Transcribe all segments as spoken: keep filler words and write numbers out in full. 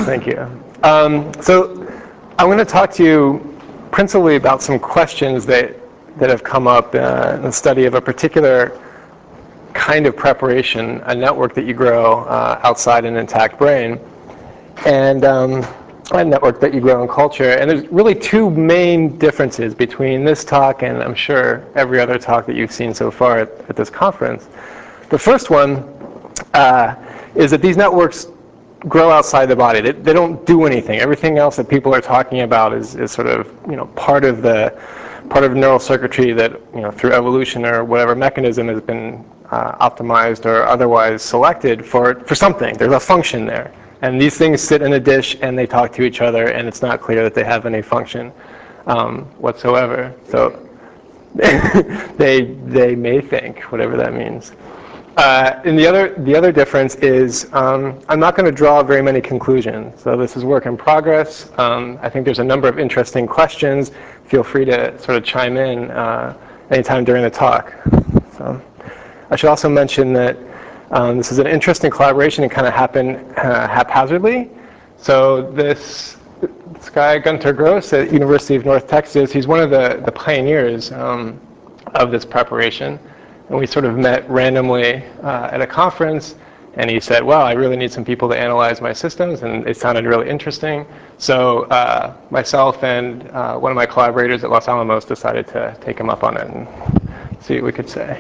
Thank you. Um, so I'm going to talk to you principally about some questions that, that have come up uh, in the study of a particular kind of preparation, a network that you grow uh, outside an intact brain, and um, a network that you grow in culture. And there's really two main differences between this talk and I'm sure every other talk that you've seen so far at, at this conference. The first one uh, is that these networks grow outside the body. They, they don't do anything. Everything else that people are talking about is, is sort of, you know, part of the part of neural circuitry that, you know, through evolution or whatever mechanism has been uh, optimized or otherwise selected for for something. There's a function there, and these things sit in a dish and they talk to each other, and it's not clear that they have any function um, whatsoever. So they they may think, whatever that means. Uh, and the other the other difference is um, I'm not going to draw very many conclusions. So this is work in progress. Um, I think there's a number of interesting questions. Feel free to sort of chime in uh, anytime during the talk. So I should also mention that um, this is an interesting collaboration. It kind of happened uh, haphazardly. So this this guy Gunter Gross at University of North Texas, he's one of the the pioneers um, of this preparation. And we sort of met randomly uh, at a conference, and he said, well, I really need some people to analyze my systems, and it sounded really interesting. So uh, myself and uh, one of my collaborators at Los Alamos decided to take him up on it and see what we could say.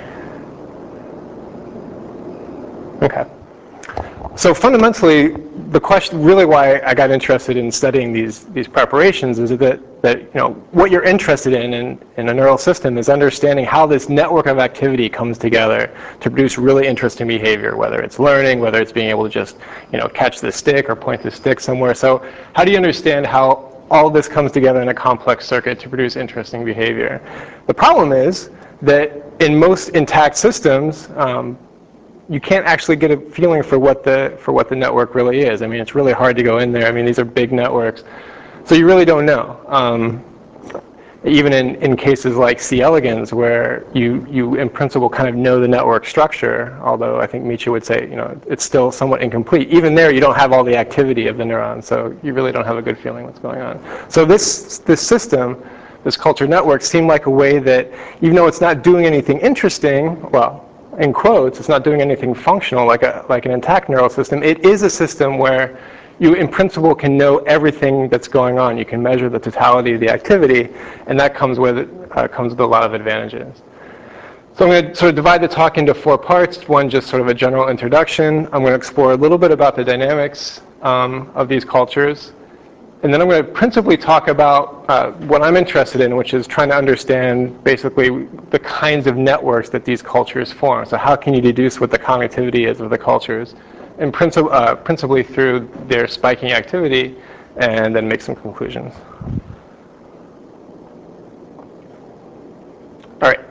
Okay. So fundamentally, the question, really why I got interested in studying these these preparations is that, that you know, what you're interested in, in in a neural system is understanding how this network of activity comes together to produce really interesting behavior, whether it's learning, whether it's being able to just, you know, catch the stick or point the stick somewhere. So how do you understand how all this comes together in a complex circuit to produce interesting behavior? The problem is that in most intact systems, um, you can't actually get a feeling for what the for what the network really is. I mean, it's really hard to go in there. I mean, these are big networks, so you really don't know. Um, even in, in cases like C. elegans, where you you in principle kind of know the network structure, although I think Micha would say, you know, it's still somewhat incomplete. Even there, you don't have all the activity of the neuron, so you really don't have a good feeling what's going on. So this this system, this culture network, seemed like a way that, even though it's not doing anything interesting, well, in quotes, it's not doing anything functional like a like an intact neural system. It is a system where you, in principle, can know everything that's going on. You can measure the totality of the activity, and that comes with uh, comes with a lot of advantages. So I'm going to sort of divide the talk into four parts. One, just sort of a general introduction. I'm going to explore a little bit about the dynamics um, of these cultures. And then I'm going to principally talk about uh, what I'm interested in, which is trying to understand basically the kinds of networks that these cultures form. So how can you deduce what the connectivity is of the cultures, and princip uh, principally through their spiking activity, and then make some conclusions. All right.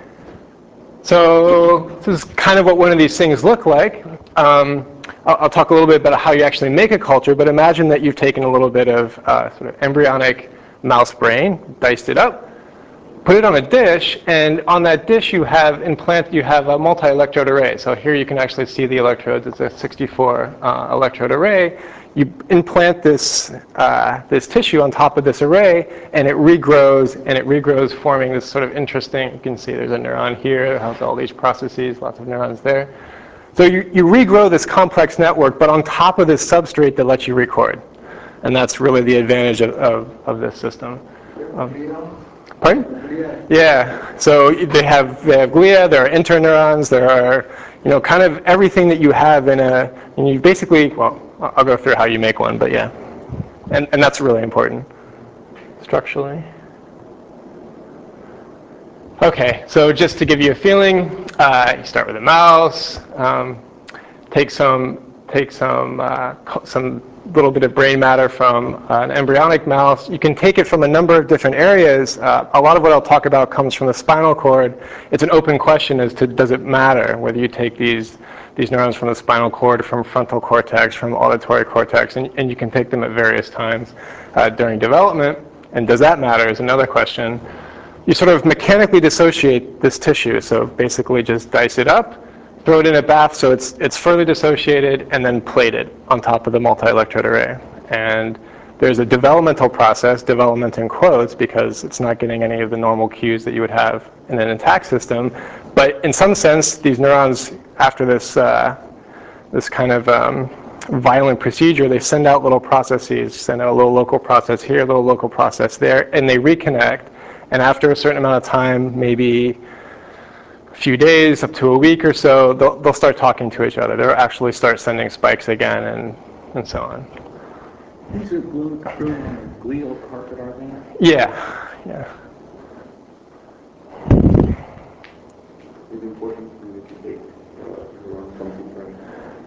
So this is kind of what one of these things look like. Um, I'll, I'll talk a little bit about how you actually make a culture, but imagine that you've taken a little bit of uh, sort of embryonic mouse brain, diced it up, put it on a dish, and on that dish you have implant you have a multi-electrode array. So here you can actually see the electrodes. It's a sixty-four uh, electrode array. You implant this uh, this tissue on top of this array, and it regrows, and it regrows, forming this sort of interesting. You can see there's a neuron here that has all these processes, lots of neurons there. So you, you regrow this complex network, but on top of this substrate that lets you record, and that's really the advantage of of, of this system. Um, Pardon? Yeah. So they have they have glia. There are interneurons. There are, you know, kind of everything that you have in a. And you basically, well, I'll go through how you make one, but yeah, and and that's really important structurally. Okay. So just to give you a feeling, uh, you start with a mouse. Um, take some take some uh, some. little bit of brain matter from uh, an embryonic mouse. You can take it from a number of different areas. Uh, a lot of what I'll talk about comes from the spinal cord. It's an open question as to does it matter whether you take these these neurons from the spinal cord, from frontal cortex, from auditory cortex, and, and you can take them at various times uh, during development. And does that matter is another question. You sort of mechanically dissociate this tissue. So basically just dice it up, throw it in a bath so it's it's further dissociated, and then plate it on top of the multi-electrode array. And there's a developmental process, development in quotes, because it's not getting any of the normal cues that you would have in an intact system. But in some sense, these neurons, after this, uh, this kind of um, violent procedure, they send out little processes, send out a little local process here, a little local process there, and they reconnect. And after a certain amount of time, maybe a few days, up to a week or so, they'll, they'll start talking to each other. They'll actually start sending spikes again, and, and so on. These are glue growing on the glial carpet, are they? Yeah, yeah. It's important to take uh, from different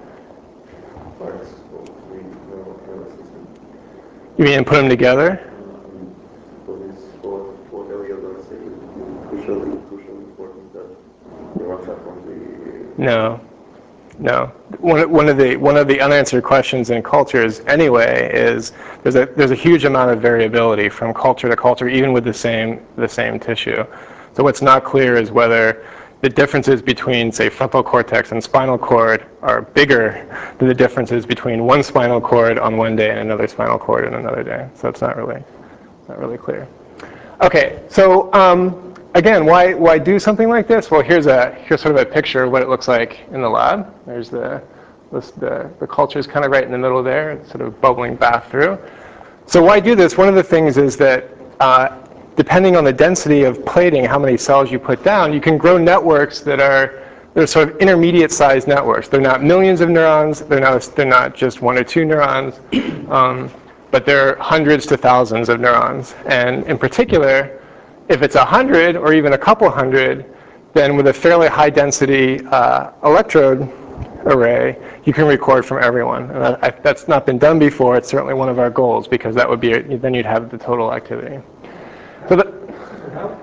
parts of the nervous system. You mean put them together? Um, for this, for, for area, let's say, crucially, crucially important that neurons are from the... No. No. One, one of the one of the unanswered questions in cultures anyway is there's a there's a huge amount of variability from culture to culture, even with the same the same tissue. So what's not clear is whether the differences between, say, frontal cortex and spinal cord are bigger than the differences between one spinal cord on one day and another spinal cord on another day. So it's not really not really clear. Okay, so um, again, why why do something like this? Well, here's a here's sort of a picture of what it looks like in the lab. There's the this, the the culture is kind of right in the middle there. It's sort of bubbling bath through. So why do this? One of the things is that uh, depending on the density of plating, how many cells you put down, you can grow networks that are they're sort of intermediate-sized networks. They're not millions of neurons. They're not they're not just one or two neurons. Um, but there are hundreds to thousands of neurons. And in particular, if it's a hundred or even a couple hundred, then with a fairly high density uh, electrode array, you can record from everyone. And that, I, that's not been done before. It's certainly one of our goals, because that would be, then you'd have the total activity. So the, how,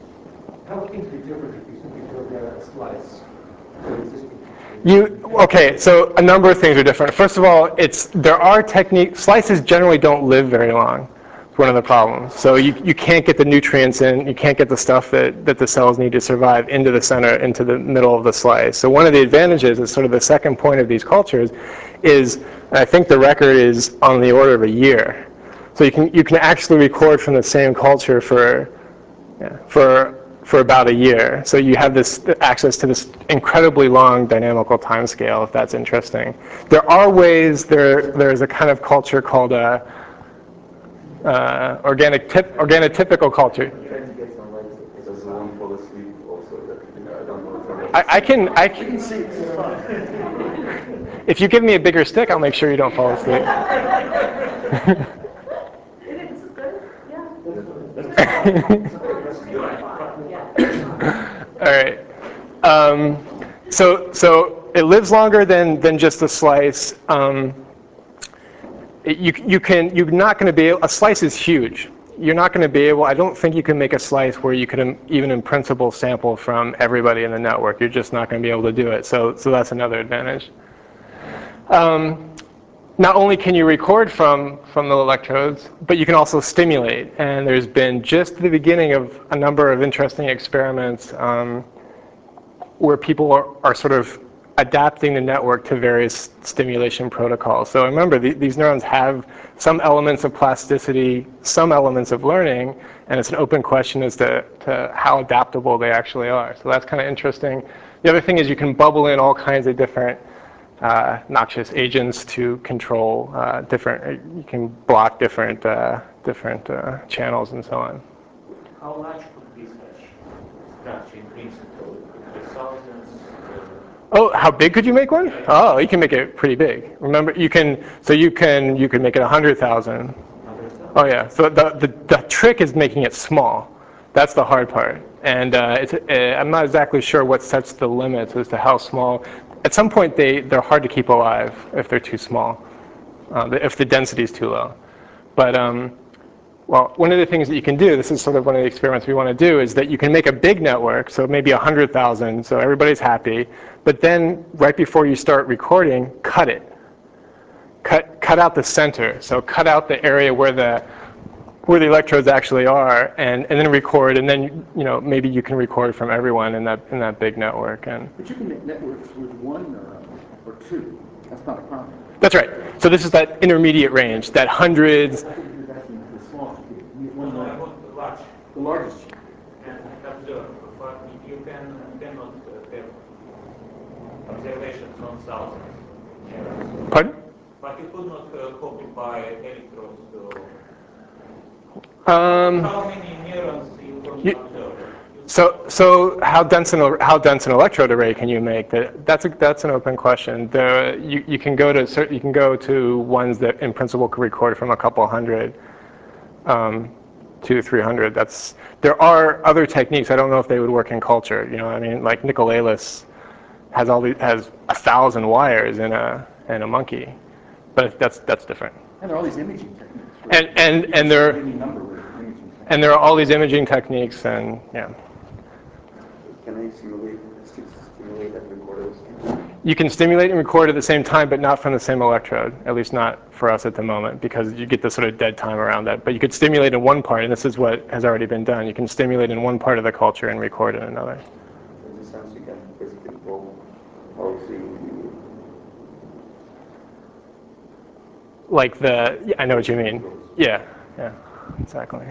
how would things be different if you simply took a slice of existing? You, okay, so a number of things are different. First of all, it's, there are techniques, slices generally don't live very long. It's one of the problems. So you, you can't get the nutrients in, you can't get the stuff that, that the cells need to survive into the center, into the middle of the slice. So one of the advantages, is sort of the second point of these cultures, is, and I think the record is on the order of a year. So you can, you can actually record from the same culture for, yeah, for for about a year. So you have this access to this incredibly long dynamical time scale, if that's interesting. There are ways, there there's a kind of culture called a uh, organic tip, organotypical culture. I, I can, I can, if you give me a bigger stick, I'll make sure you don't fall asleep. All right. Um, so so it lives longer than than just a slice. Um, it, you you can you're not going to be able, a slice is huge. You're not going to be able. I don't think you can make a slice where you could even in principle sample from everybody in the network. You're just not going to be able to do it. So so that's another advantage. Um, Not only can you record from, from the electrodes, but you can also stimulate. And there's been just the beginning of a number of interesting experiments um, where people are, are sort of adapting the network to various stimulation protocols. So remember, the, these neurons have some elements of plasticity, some elements of learning, and it's an open question as to, to how adaptable they actually are. So that's kind of interesting. The other thing is you can bubble in all kinds of different Uh, noxious agents to control uh, different. You can block different uh, different uh, channels and so on. How large could be such structure in principle? Could be thousands? Uh, Oh, how big could you make one? Oh, you can make it pretty big. Remember, you can. So you can you can make it a hundred thousand. Oh yeah. So the, the the trick is making it small. That's the hard part. And uh, it's, uh, I'm not exactly sure what sets the limits as to how small. At some point, they, they're hard to keep alive if they're too small, uh, if the density is too low. But, um, well, one of the things that you can do, this is sort of one of the experiments we want to do, is that you can make a big network, so maybe one hundred thousand, so everybody's happy. But then, right before you start recording, cut it. Cut, cut out the center, so cut out the area where the where the electrodes actually are, and, and then record, and then you know maybe you can record from everyone in that in that big network. And but you can make networks with one neuron or two. That's not a problem. That's right. So this is that intermediate range, that hundreds. I think you're asking the smallest peak, one No, I large, want the large the largest. and observe, but you can cannot uh, have observations on thousands. Yeah. Pardon? But you could not uh, copy by electrodes to Um, how many neurons you can you, observe. So, so how dense an how dense an electrode array can you make? That that's a, that's an open question. There, you you can go to certain, you can go to ones that in principle could record from a couple hundred um, to three hundred. That's there are other techniques. I don't know if they would work in culture. You know, I mean, like Nicolelis has all these, has a thousand wires in a in a monkey, but that's that's different. And there are all these imaging techniques. Right? And and You and can there any number with imaging techniques. and there are all these imaging techniques, and yeah. Can I simulate, stimulate and record those? You can stimulate and record at the same time, but not from the same electrode, at least not for us at the moment, because you get this sort of dead time around that. But you could stimulate in one part, and this is what has already been done. You can stimulate in one part of the culture and record in another. In this sense, you can basically probe how the Like the, yeah, I know what you mean. Yeah, yeah, exactly.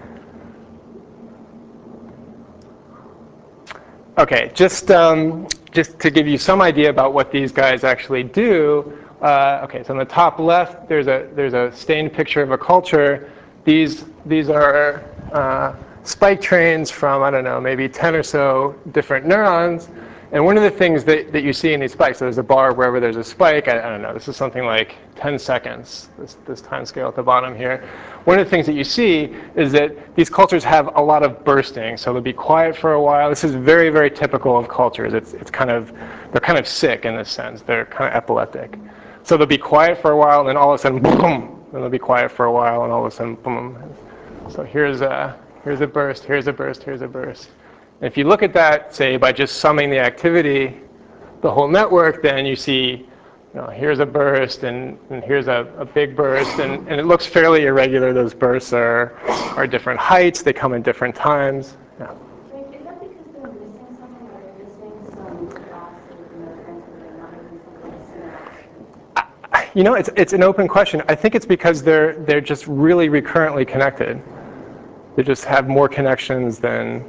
Okay, just um, just to give you some idea about what these guys actually do. Uh, okay, so on the top left, there's a there's a stained picture of a culture. These these are uh, spike trains from, I don't know, maybe ten or so different neurons. And one of the things that, that you see in these spikes, so there's a bar wherever there's a spike. I, I don't know, this is something like ten seconds, this, this time scale at the bottom here. One of the things that you see is that these cultures have a lot of bursting. So they'll be quiet for a while. This is very, very typical of cultures. It's, it's kind of, they're kind of sick in this sense. They're kind of epileptic. So they'll be quiet for a while, and then all of a sudden, boom, and they'll be quiet for a while, and all of a sudden, boom. So here's a, here's a burst, here's a burst, here's a burst. And if you look at that, say, by just summing the activity, the whole network, then you see, you know, here's a burst, and, and here's a, a big burst, and, and it looks fairly irregular. Those bursts are, are different heights. They come in different times. Yeah. Like, is that because they're missing something, or they're missing some process in their transmitter and not making something synapse? You know, it's, it's an open question. I think it's because they're, they're just really recurrently connected. They just have more connections than...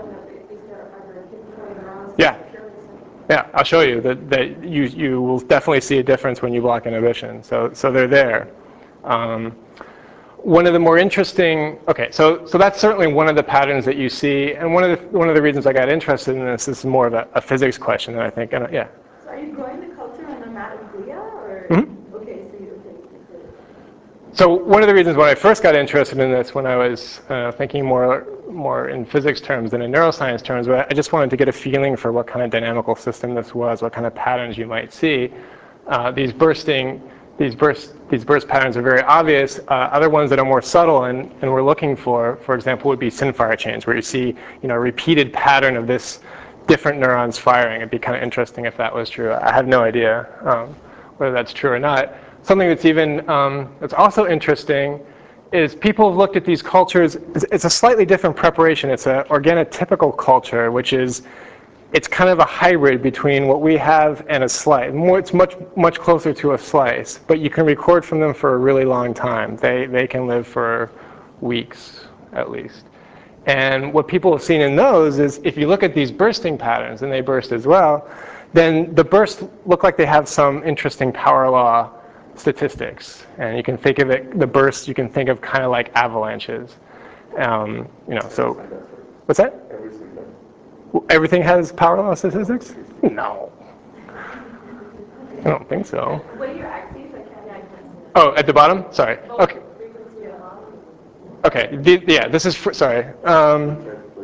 Yeah. Yeah, I'll show you that, that you, you will definitely see a difference when you block inhibition. So, so they're there. Um, one of the more interesting, okay, so, so that's certainly one of the patterns that you see. And one of the, one of the reasons I got interested in this is more of a, a physics question, I think. And, yeah. So are you growing the culture on a mat of glia, or? Mm-hmm. Okay, so you, okay. So one of the reasons when I first got interested in this, when I was uh, thinking more more in physics terms than in neuroscience terms, but I just wanted to get a feeling for what kind of dynamical system this was, what kind of patterns you might see. Uh, these bursting, these burst, these burst patterns are very obvious. Uh, other ones that are more subtle and, and we're looking for, for example, would be SynFire chains, where you see, you know, a repeated pattern of this different neurons firing. It'd be kind of interesting if that was true. I have no idea um, whether that's true or not. Something that's even, um, that's also interesting is people have looked at these cultures. It's a slightly different preparation. It's an organotypical culture, which is, it's kind of a hybrid between what we have and a slice. More, it's much, much closer to a slice, but you can record from them for a really long time. They, they can live for weeks, at least. And what people have seen in those is if you look at these bursting patterns, and they burst as well, then the bursts look like they have some interesting power law statistics. And you can think of it, the bursts, you can think of kind of like avalanches. Um, you know, so, what's that? everything that Everything has power law statistics? No. I don't think so. What are your axes? I can't, yeah, I can't see that. Oh, at the bottom? Sorry. Okay. Frequency of bottom. Okay. The, yeah, this is, for, sorry. Um,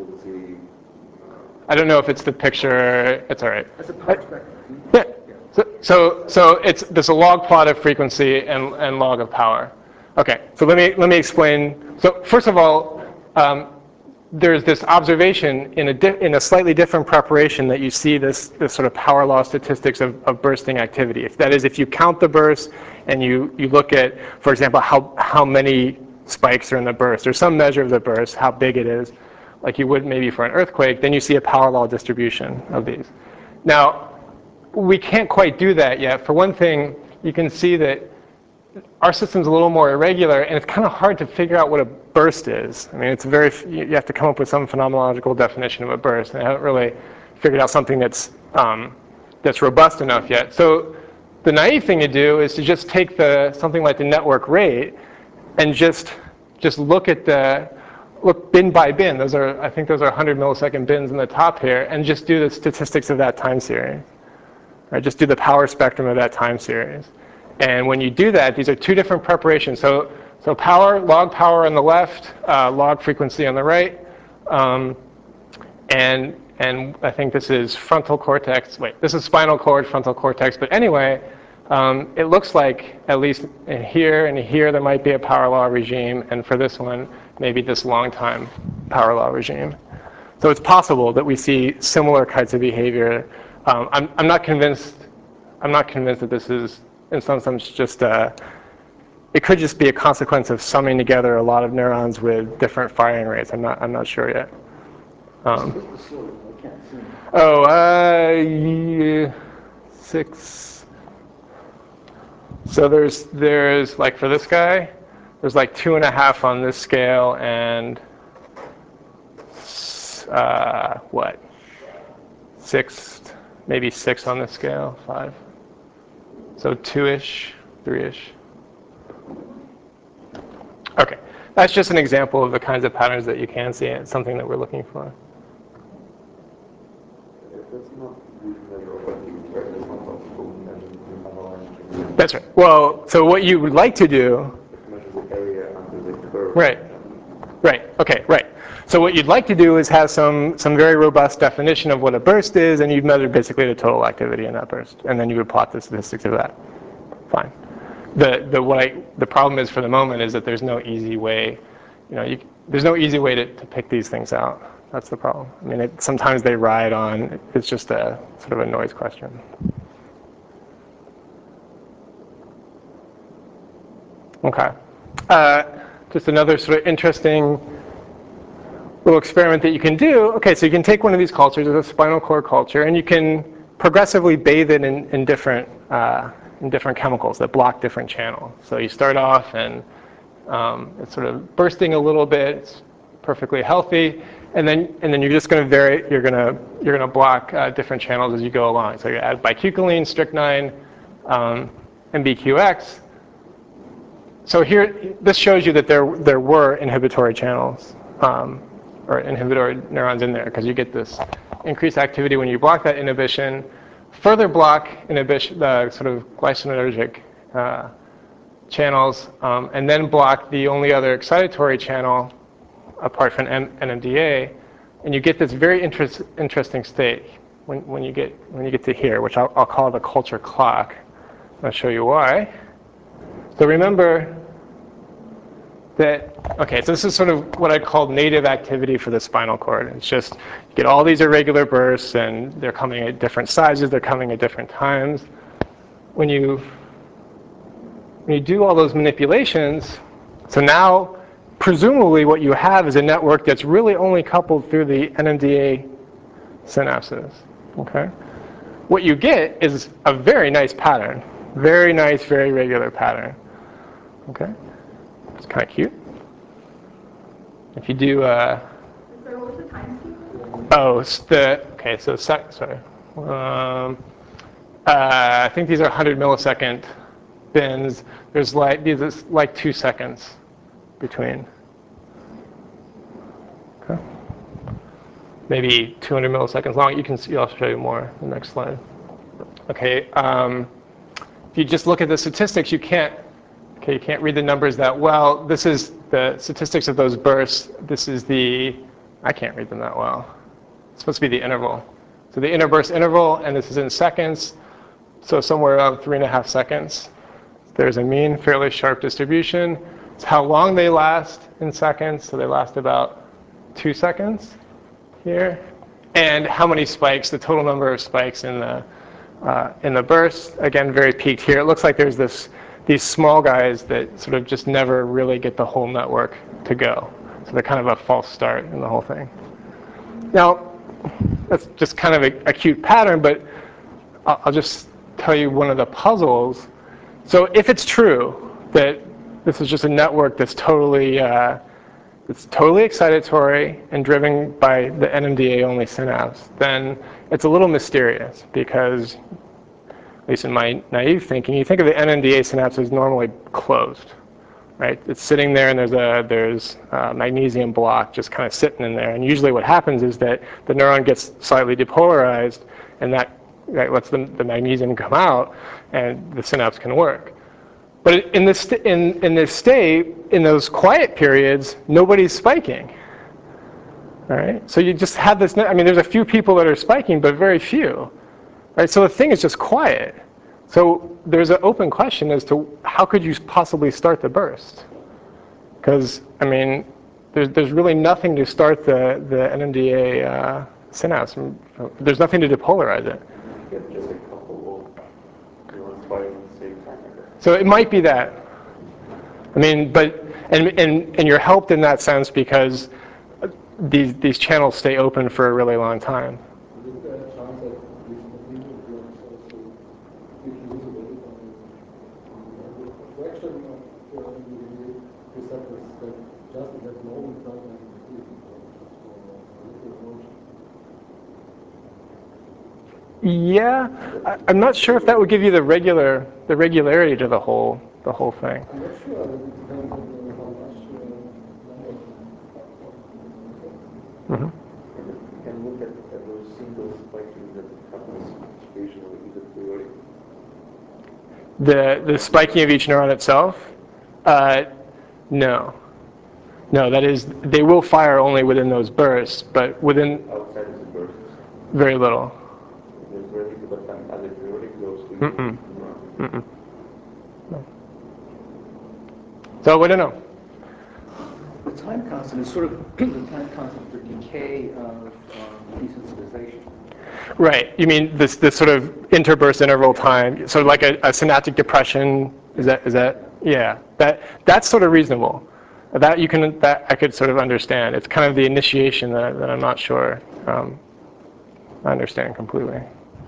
I don't know if it's the picture. It's all right. That's a power spectrum. Yeah. So, so, so it's there's a log plot of frequency and, and log of power. Okay. So let me let me explain. So first of all, um, there's this observation in a di- in a slightly different preparation that you see this this sort of power law statistics of, of bursting activity. If that is, if you count the bursts and you you look at, for example, how how many spikes are in the burst, or some measure of the burst, how big it is, like you would maybe for an earthquake, then you see a power law distribution of these. Now, we can't quite do that yet. For one thing, you can see that our system's a little more irregular, and it's kind of hard to figure out what a burst is. I mean, it's very, you have to come up with some phenomenological definition of a burst, and I haven't really figured out something that's, um, that's robust enough yet. So the naive thing to do is to just take the, something like the network rate and just, just look at the, look bin by bin. Those are, I think those are one hundred millisecond bins in the top here, and just do the statistics of that time series. Right? Just do the power spectrum of that time series. And when you do that, these are two different preparations. So, so power, log power on the left, uh, log frequency on the right. Um, and, and I think this is frontal cortex. Wait, this is spinal cord, frontal cortex. But anyway, um, it looks like at least in here and here there might be a power law regime. And for this one, maybe this long time power law regime. So it's possible that we see similar kinds of behavior. Um, I'm, I'm not convinced. I'm not convinced that this is, in some sense, just uh, it could just be a consequence of summing together a lot of neurons with different firing rates. I'm not. I'm not sure yet. Um, oh, uh, yeah, six. So there's there's like for this guy, there's like two and a half on this scale, and uh, what? Six, maybe six on this scale, five. So two-ish, three-ish. Okay, that's just an example of the kinds of patterns that you can see. It's something that we're looking for. That's right. Well, so what you would like to do. Right. Right. Okay. Right. So what you'd like to do is have some some very robust definition of what a burst is, and you'd measure basically the total activity in that burst, and then you would plot the statistics of that. Fine. The the what I the problem is for the moment is that there's no easy way, you know, you, there's no easy way to, to pick these things out. That's the problem. I mean, it, sometimes they ride on. It's just a sort of a noise question. Okay. Uh, just another sort of interesting little experiment that you can do. Okay, so you can take one of these cultures, a spinal cord culture, and you can progressively bathe it in, in different uh, in different chemicals that block different channels. So you start off and um, it's sort of bursting a little bit. It's perfectly healthy, and then and then you're just going to vary. You're going to you're going to block uh, different channels as you go along. So you add bicuculline, strychnine, um, and B Q X. So here, this shows you that there there were inhibitory channels. Um, or inhibitory neurons in there, because you get this increased activity when you block that inhibition. Further block inhibition, the sort of glycinergic uh, channels, um, and then block the only other excitatory channel apart from N M D A, and you get this very interest, interesting state when, when you get when you get to here, which I'll, I'll call the culture clock. I'll show you why. So remember that, okay, so this is sort of what I call native activity for the spinal cord. It's just you get all these irregular bursts, and they're coming at different sizes, they're coming at different times. When you, when you do all those manipulations, so now presumably what you have is a network that's really only coupled through the N M D A synapses, okay? What you get is a very nice pattern, very nice, very regular pattern, okay? It's kind of cute. If you do, uh, So what was the time scale? oh, it's the, okay, so, sec, sorry. Um, uh, I think these are one hundred millisecond bins. There's like, these is like two seconds between. Okay. Maybe two hundred milliseconds long. You can see, I'll show you more in the next slide. Okay, um, if you just look at the statistics, you can't, okay, you can't read the numbers that well. This is the statistics of those bursts. This is the, I can't read them that well. It's supposed to be the interval. So the inner burst interval, and this is in seconds. So somewhere around three and a half seconds. There's a mean, fairly sharp distribution. It's how long they last in seconds. So they last about two seconds here. And how many spikes, the total number of spikes in the, uh, in the burst. Again, very peaked here. It looks like there's this these small guys that sort of just never really get the whole network to go. So they're kind of a false start in the whole thing. Now, that's just kind of a, a cute pattern, but I'll, I'll just tell you one of the puzzles So if it's true that this is just a network that's totally, uh, it's totally excitatory and driven by the N M D A-only synapse, then it's a little mysterious because, at least in my naive thinking, you think of the N M D A synapse as normally closed, right? It's sitting there and there's a there's a magnesium block just kind of sitting in there. And usually what happens is that the neuron gets slightly depolarized and that, that lets the, the magnesium come out and the synapse can work. But in this, in, in this state, in those quiet periods, nobody's spiking. All right? So you just have this, I mean, there's a few people that are spiking, but very few. Right? So the thing is just quiet. So there's an open question as to how could you possibly start the burst? Because, I mean, there's, there's really nothing to start the, the N M D A uh, synapse. There's nothing to depolarize it. You get just a couple of neurons firing at the same time. So it might be that. I mean, but, and, and, and you're helped in that sense because these, these channels stay open for a really long time. Is there a chance that these magnesium blocks also diffuse away from the fraction of the N M D A receptors that just at that moment doesn't have to see just for motion? Yeah, I, I'm not sure if that would give you the regular, the regularity to the whole, the whole thing. I'm not sure. It depends on how much uh, Mm-hmm. You can look at, at those single spiking that happens occasionally, either periodic. The, the spiking of each neuron itself? Uh, no. No, that is, they will fire only within those bursts, but within Outside of the bursts. very little. There's very little, but then as a periodic goes to Mm-mm. neuron. Mm-mm. No. So we don't know. The time constant is sort of the time constant for decay of um, desensitization. Right. You mean this this sort of interburst interval time, sort of like a, a synaptic depression? Is that is that? Yeah. That that's sort of reasonable. That you can that I could sort of understand. It's kind of the initiation that, that I'm not sure um, I understand completely.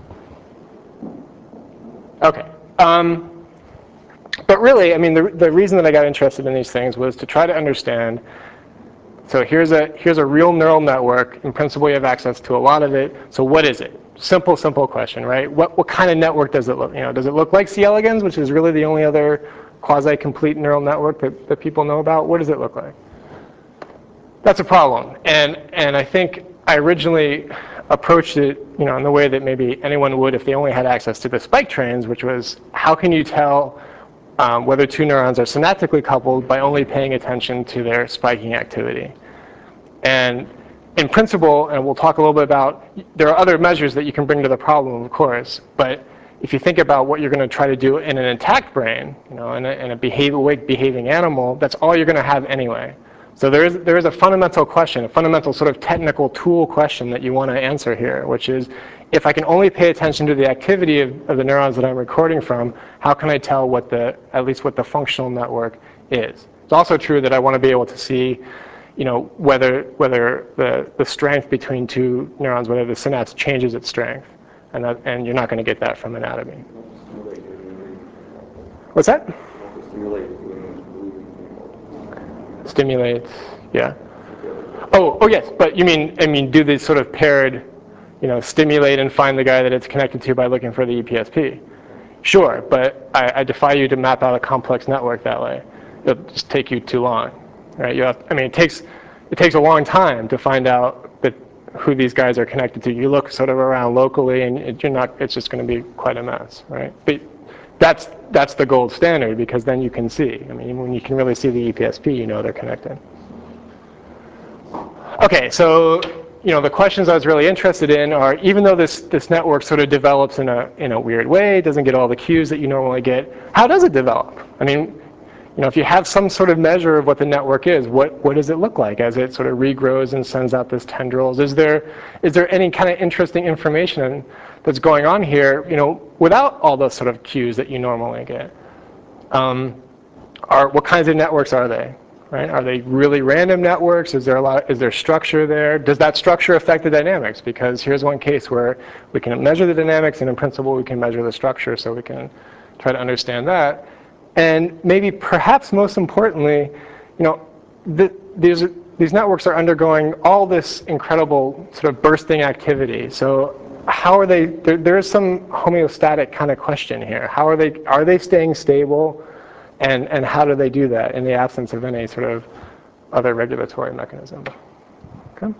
Okay. Um, but really, I mean, the the reason that I got interested in these things was to try to understand. So here's a here's a real neural network. In principle, you have access to a lot of it. So what is it? Simple, simple question, right? What what kind of network does it look? You know, does it look like C. elegans, which is really the only other quasi-complete neural network that, that people know about? What does it look like? That's a problem. And and I think I originally approached it, you know, in the way that maybe anyone would if they only had access to the spike trains, which was how can you tell um, whether two neurons are synaptically coupled by only paying attention to their spiking activity. And in principle, and we'll talk a little bit about, there are other measures that you can bring to the problem, of course, but if you think about what you're going to try to do in an intact brain, you know, in a, in a behave, awake behaving animal, that's all you're going to have anyway. So there is, there is a fundamental question, a fundamental sort of technical tool question that you want to answer here, which is, if I can only pay attention to the activity of, of the neurons that I'm recording from, how can I tell what the, at least what the functional network is? It's also true that I want to be able to see, you know, whether whether the, the strength between two neurons, whether the synapse changes its strength. And, that, and you're not going to get that from anatomy. What's that? Stimulate, yeah. Oh, oh yes, but you mean, I mean, do this sort of paired, you know, stimulate and find the guy that it's connected to by looking for the E P S P. Sure, but I, I defy you to map out a complex network that way. It'll just take you too long, right? You have, I mean, it takes it takes a long time to find out that who these guys are connected to. You look sort of around locally, and it, you're not. It's just going to be quite a mess, right? But that's that's the gold standard because then you can see. I mean, when you can really see the E P S P, you know they're connected. Okay, so you know the questions I was really interested in are, even though this this network sort of develops in a in a weird way, doesn't get all the cues that you normally get, how does it develop? I mean, you know, if you have some sort of measure of what the network is, what what does it look like as it sort of regrows and sends out this tendrils? Is there is there any kind of interesting information that's going on here, you know, without all those sort of cues that you normally get? Um, are what kinds of networks are they? Right? Are they really random networks? Is there a lot? Is there structure there? Does that structure affect the dynamics? Because here's one case where we can measure the dynamics, and in principle, we can measure the structure, so we can try to understand that. And maybe perhaps most importantly, you know, the, these, these networks are undergoing all this incredible sort of bursting activity. So how are they, there, there is some homeostatic kind of question here. How are they, are they staying stable? And, and how do they do that in the absence of any sort of other regulatory mechanism? Okay.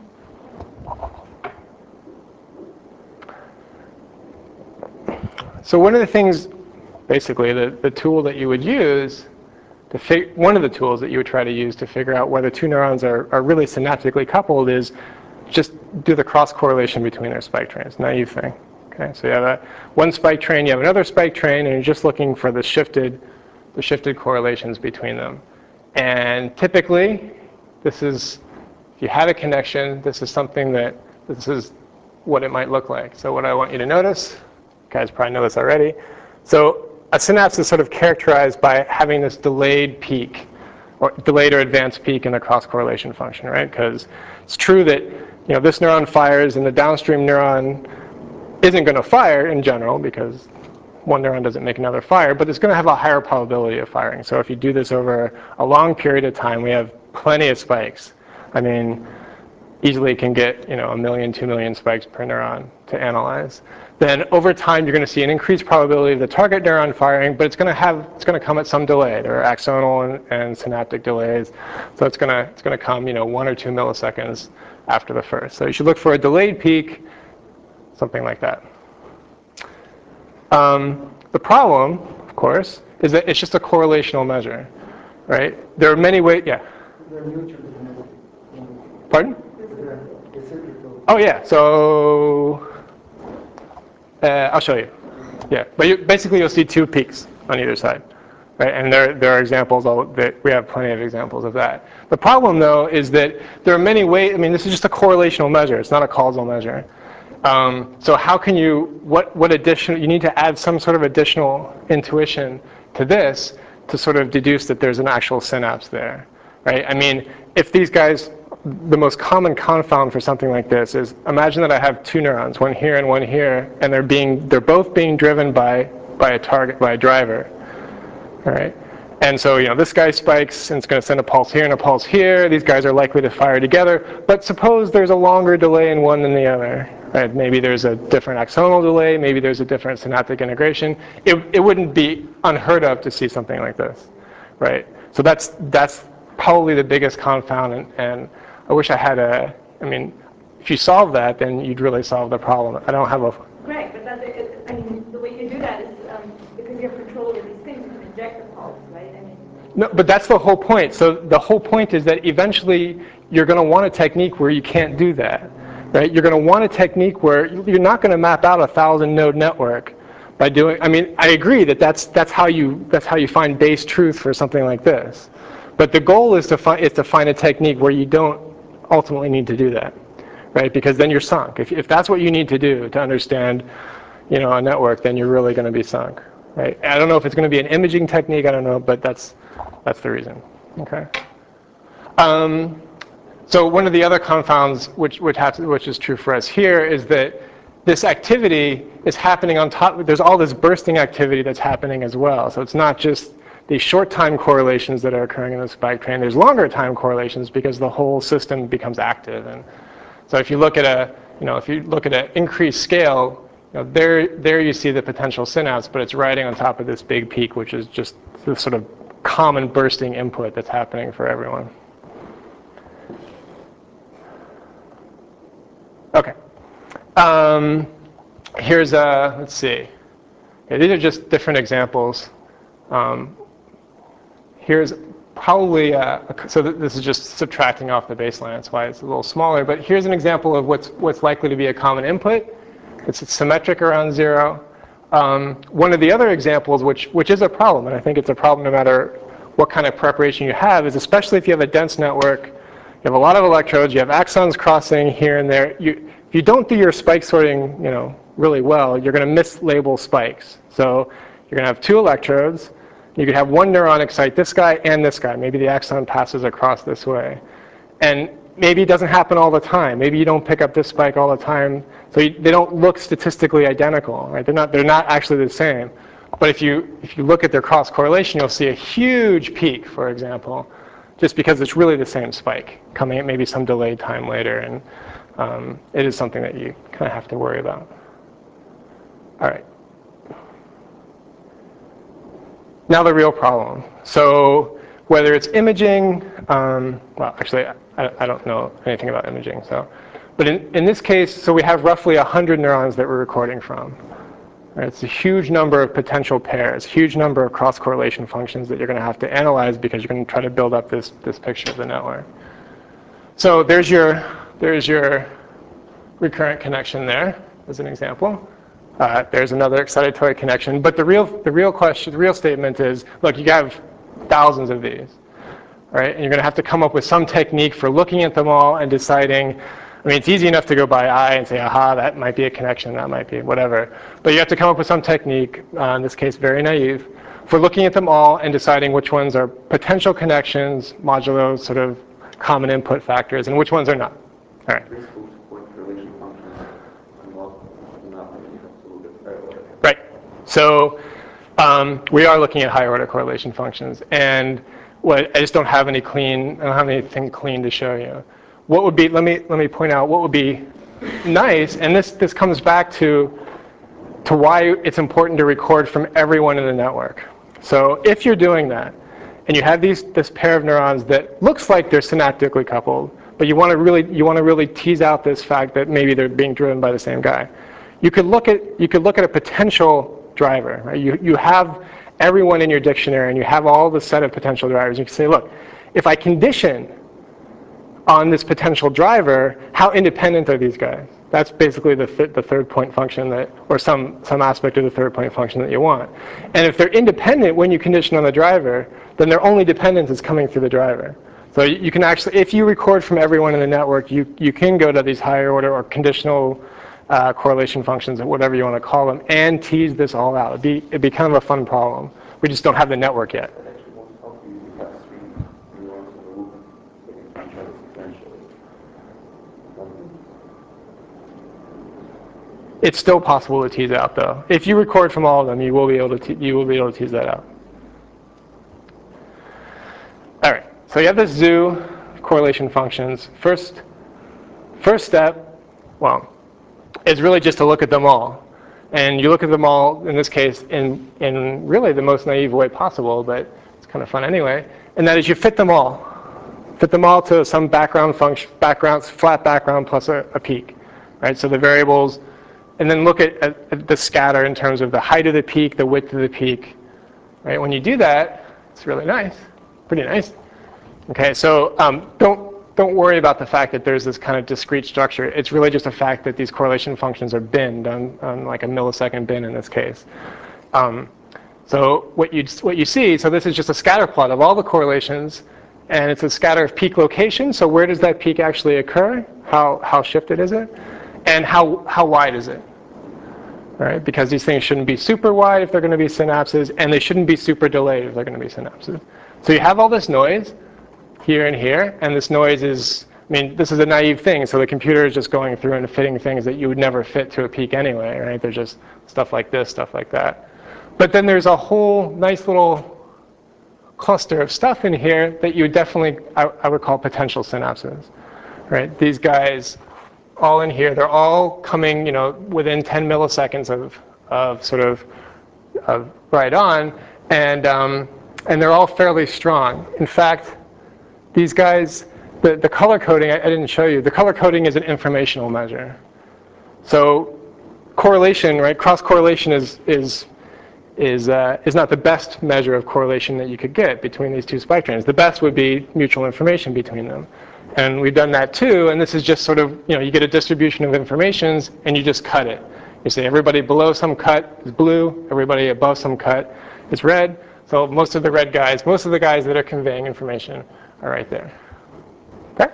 So one of the things, basically, the, the tool that you would use, to fig- one of the tools that you would try to use to figure out whether two neurons are, are really synaptically coupled is just do the cross correlation between their spike trains, naive thing. Okay, so you have a, one spike train, you have another spike train, and you're just looking for the shifted, the shifted correlations between them. And typically, this is, if you had a connection, this is something that, this is what it might look like. So what I want you to notice, you guys probably know this already. So a synapse is sort of characterized by having this delayed peak, or delayed or advanced peak in the cross correlation function, right? Because it's true that, you know, this neuron fires and the downstream neuron isn't going to fire in general because one neuron doesn't make another fire, but it's going to have a higher probability of firing. So if you do this over a long period of time, we have plenty of spikes. I mean, easily can get, you know, a million, two million spikes per neuron to analyze. Then over time, you're going to see an increased probability of the target neuron firing, but it's going to have, it's going to come at some delay. There are axonal and, and synaptic delays, so it's going to, it's going to come, you know, one or two milliseconds after the first. So you should look for a delayed peak, something like that. Um, the problem, of course, is that it's just a correlational measure, right? There are many ways. Yeah. They're mutually dependent. Pardon? They're reciprocal. Oh yeah. So. Uh, I'll show you. Yeah, but you, basically you'll see two peaks on either side, right? And there, there are examples, that we have plenty of examples of that. The problem though is that there are many ways, I mean, this is just a correlational measure, it's not a causal measure. Um, so how can you, what, what additional, you need to add some sort of additional intuition to this to sort of deduce that there's an actual synapse there, right? I mean, if these guys, the most common confound for something like this is, imagine that I have two neurons, one here and one here, and they're being, they're both being driven by, by a target, by a driver, all right? And so, you know, this guy spikes, and it's going to send a pulse here and a pulse here. These guys are likely to fire together. But suppose there's a longer delay in one than the other, right? Maybe there's a different axonal delay. Maybe there's a different synaptic integration. It, it wouldn't be unheard of to see something like this, right? So that's, that's probably the biggest confound, and, and I wish I had a, I mean, if you solve that, then you'd really solve the problem. I don't have a... Right, but that's, it, I mean, the way you do that is um, because you have control over these things, you can inject the pulse, right? I mean, No, but that's the whole point. So the whole point is that eventually you're going to want a technique where you can't do that, right? You're going to want a technique where you're not going to map out a thousand node network by doing, I mean, I agree that that's, that's, how you, that's how you find base truth for something like this. But the goal is to, find, is to find a technique where you don't ultimately need to do that, right? Because then you're sunk. If, if that's what you need to do to understand, you know, a network, then you're really going to be sunk, right? I don't know if it's going to be an imaging technique, I don't know, but that's, that's the reason, okay? Um, so one of the other confounds, which, which, has, which is true for us here, is that this activity is happening on top, there's all this bursting activity that's happening as well. So it's not just these short time correlations that are occurring in the spike train. There's longer time correlations because the whole system becomes active. And so if you look at a, you know, if you look at an increased scale, you know, there, there you see the potential synapse, but it's riding on top of this big peak, which is just the sort of common bursting input that's happening for everyone. Okay. Um, here's a, let's see. Okay, these are just different examples. Um, here's probably, a, a, so th this is just subtracting off the baseline, that's why it's a little smaller, but here's an example of what's, what's likely to be a common input. It's symmetric around zero. Um, one of the other examples, which, which is a problem, and I think it's a problem no matter what kind of preparation you have, is especially if you have a dense network, you have a lot of electrodes, you have axons crossing here and there. You, if you don't do your spike sorting, you know, really well, you're going to mislabel spikes. So you're going to have two electrodes. You could have one neuron excite this guy and this guy. Maybe the axon passes across this way. And maybe it doesn't happen all the time. Maybe you don't pick up this spike all the time. So you, they don't look statistically identical, right? They're not, they're not actually the same. But if you, if you look at their cross correlation, you'll see a huge peak, for example, just because it's really the same spike coming at maybe some delayed time later. And um, it is something that you kind of have to worry about. All right. Now the real problem. So whether it's imaging, um, well, actually, I, I don't know anything about imaging. So, but in, in this case, so we have roughly one hundred neurons that we're recording from. Right? It's a huge number of potential pairs, huge number of cross-correlation functions that you're going to have to analyze because you're going to try to build up this, this picture of the network. So there's your, there's your recurrent connection there, as an example. Uh, there's another excitatory connection. But the real, the real question, the real statement is, look, you have thousands of these, right? And you're going to have to come up with some technique for looking at them all and deciding. I mean, it's easy enough to go by eye and say, aha, that might be a connection, that might be whatever. But you have to come up with some technique, uh, in this case, very naive, for looking at them all and deciding which ones are potential connections, modulo sort of common input factors, and which ones are not. All right. Right. So um, we are looking at higher order correlation functions, and what I just don't have any clean, I don't have anything clean to show you. What would be, let me, let me point out what would be nice, and this, this comes back to, to why it's important to record from everyone in the network. So if you're doing that, and you have these, this pair of neurons that looks like they're synaptically coupled, but you want to really, you want to really tease out this fact that maybe they're being driven by the same guy, you could look at, you could look at a potential driver. Right? You, you have everyone in your dictionary, and you have all the set of potential drivers. You can say, look, if I condition on this potential driver, how independent are these guys? That's basically the, th the third point function that, or some, some aspect of the third point function that you want. And if they're independent when you condition on the driver, then their only dependence is coming through the driver. So you, you can actually, if you record from everyone in the network, you, you can go to these higher order or conditional uh, correlation functions, or whatever you want to call them, and tease this all out. It'd be, it'd be kind of a fun problem. We just don't have the network yet. It's still possible to tease out, though. If you record from all of them, you will be able to you will be able to tease that out. All right. So you have this zoo correlation functions. First, first step, well, is really just to look at them all, and you look at them all in this case in in really the most naive way possible, but it's kind of fun anyway. And that is you fit them all, fit them all to some background function, background flat background plus a, a peak, right? So the variables. And then look at, at, at the scatter in terms of the height of the peak, the width of the peak. Right? When you do that, it's really nice, pretty nice. Okay, so um, don't don't worry about the fact that there's this kind of discrete structure. It's really just a fact that these correlation functions are binned on, on like a millisecond bin in this case. Um, so what you what you see, so this is just a scatter plot of all the correlations, and it's a scatter of peak location. So where does that peak actually occur? How how shifted is it? And how how wide is it? Right? Because these things shouldn't be super wide if they're going to be synapses, and they shouldn't be super delayed if they're going to be synapses. So you have all this noise here and here, and this noise is, I mean, this is a naive thing, so the computer is just going through and fitting things that you would never fit to a peak anyway, right? They're just stuff like this, stuff like that. But then there's a whole nice little cluster of stuff in here that you would definitely, I, I would call potential synapses, right? These guys, all in here, they're all coming, you know, within ten milliseconds of, of sort of, of right on, and um, and they're all fairly strong. In fact, these guys, the, the color coding, I, I didn't show you, the color coding is an informational measure. So correlation, right, cross-correlation is, is, is, uh, is not the best measure of correlation that you could get between these two spike trains. The best would be mutual information between them. And we've done that too, and this is just sort of, you know, you get a distribution of informations and you just cut it. You say everybody below some cut is blue, everybody above some cut is red. So most of the red guys, most of the guys that are conveying information are right there. Okay?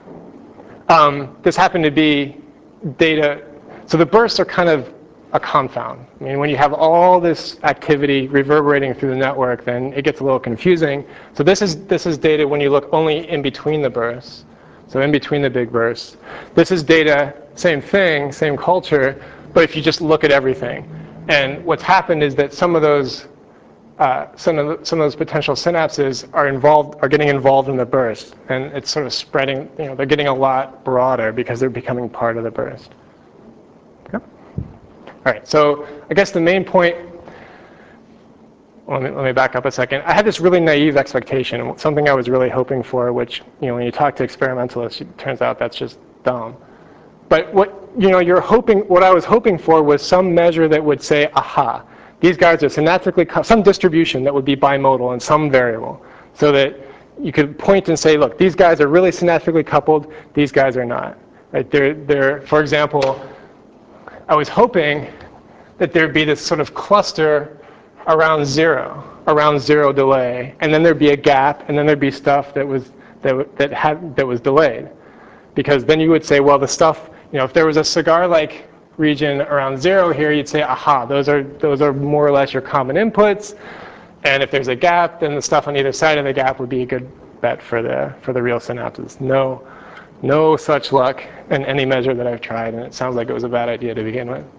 Um, this happened to be data, so the bursts are kind of a confound. I mean, when you have all this activity reverberating through the network, then it gets a little confusing. So this is this is data when you look only in between the bursts, so in between the big bursts. This is data, same thing, same culture, but if you just look at everything. And what's happened is that some of those uh, some of the, some of those potential synapses are involved are getting involved in the burst, and it's sort of spreading. You know, they're getting a lot broader because they're becoming part of the burst. Okay. All right. So I guess the main point. Let me, let me back up a second. I had this really naive expectation, something I was really hoping for, which, you know, when you talk to experimentalists, it turns out that's just dumb. But what, you know, you're hoping, what I was hoping for was some measure that would say, aha, these guys are synaptically, some distribution that would be bimodal in some variable, so that you could point and say, look, these guys are really synaptically coupled, these guys are not. Right? They're, they're, for example, I was hoping that there'd be this sort of cluster around zero, around zero delay, and then there'd be a gap, and then there'd be stuff that was that that had that was delayed, because then you would say, well, the stuff, you know, if there was a cigar-like region around zero here, you'd say, aha, those are those are more or less your common inputs, and if there's a gap, then the stuff on either side of the gap would be a good bet for the for the real synapses. No, no such luck in any measure that I've tried, and it sounds like it was a bad idea to begin with.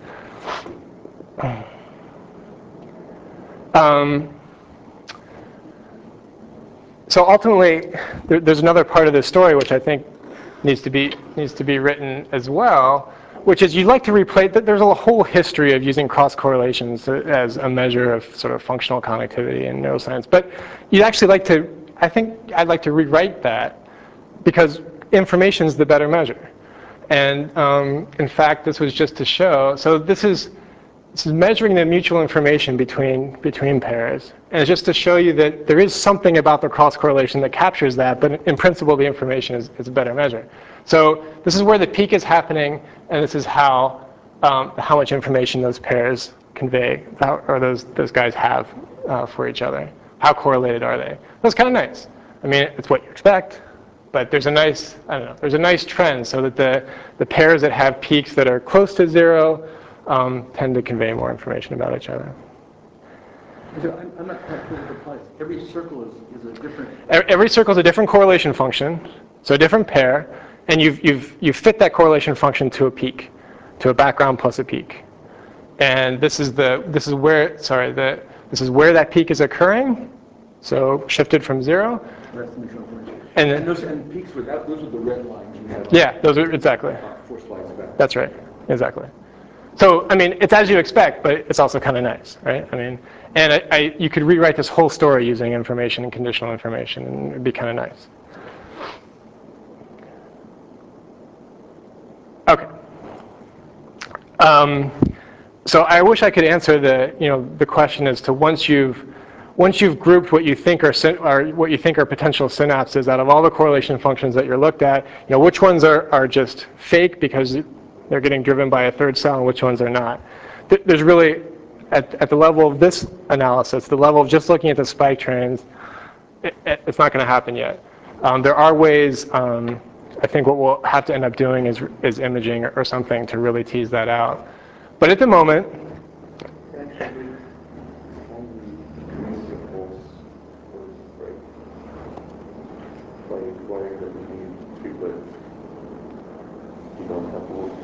Um, so ultimately, there, there's another part of this story which I think needs to be needs to be written as well, which is you'd like to replace. There's a whole history of using cross correlations as a measure of sort of functional connectivity in neuroscience, but you'd actually like to. I think I'd like to rewrite that, because information is the better measure. And um, in fact, this was just to show. So this is. This is measuring the mutual information between between pairs, and it's just to show you that there is something about the cross correlation that captures that, but in principle the information is, is a better measure. So this is where the peak is happening, and this is how um, how much information those pairs convey, how, or those those guys have uh, for each other. How correlated are they? That's kind of nice. I mean, it's what you expect, but there's a nice I don't know. There's a nice trend, so that the the pairs that have peaks that are close to zero Um, tend to convey more information about each other. So I'm, I'm not quite clear with the place. Every circle is, is a different... Every circle is a different correlation function, so a different pair, and you've, you've, you've fit that correlation function to a peak, to a background plus a peak. And this is, the, this is, where, sorry, the, this is where that peak is occurring, so shifted from zero. That's the mutual information. And, and, those, and peaks were that, those are the red lines you have. Yeah, those are, exactly. Four slides back. That's right, exactly. So, I mean, it's as you expect, but it's also kind of nice, right? I mean, and I, I, you could rewrite this whole story using information and conditional information, and it'd be kind of nice. Okay. Um, so I wish I could answer the, you know, the question as to once you've, once you've grouped what you think are, are what you think are potential synapses out of all the correlation functions that you're looked at, you know, which ones are, are just fake because they're getting driven by a third cell, and which ones are not. There's really, at, at the level of this analysis, the level of just looking at the spike trains, it, it's not going to happen yet. Um, there are ways, um, I think what we'll have to end up doing is, is imaging or, or something to really tease that out. But at the moment, Actually, only principles work, right? By requiring that we need triplets, you don't have rules.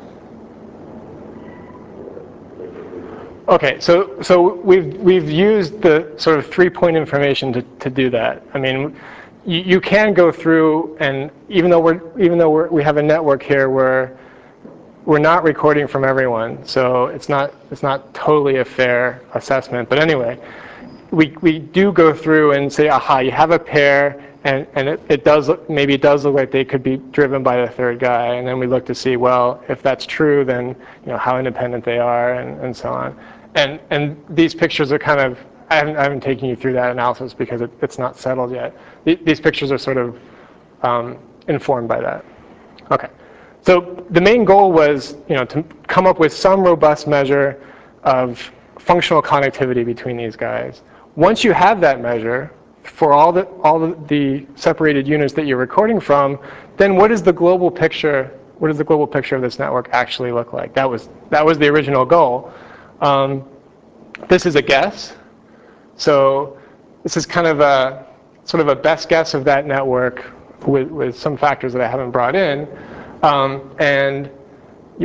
Okay, so so we've we've used the sort of three-point information to, to do that. I mean, you, you can go through, and even though we're even though we're, we have a network here where we're not recording from everyone, so it's not it's not totally a fair assessment. But anyway, we we do go through and say, aha, you have a pair, and and it, it does look, maybe it does look like they could be driven by the third guy, and then we look to see, well, if that's true, then you know how independent they are, and, and so on. And and these pictures are kind of, I haven't, I haven't taken you through that analysis because it, it's not settled yet. These pictures are sort of um, informed by that. Okay, so the main goal was, you know, to come up with some robust measure of functional connectivity between these guys. Once you have that measure for all the all the, the separated units that you're recording from, then what is the global picture? What does the global picture of this network actually look like? That was that was the original goal. Um, this is a guess. So this is kind of a sort of a best guess of that network with, with some factors that I haven't brought in. Um, and you, what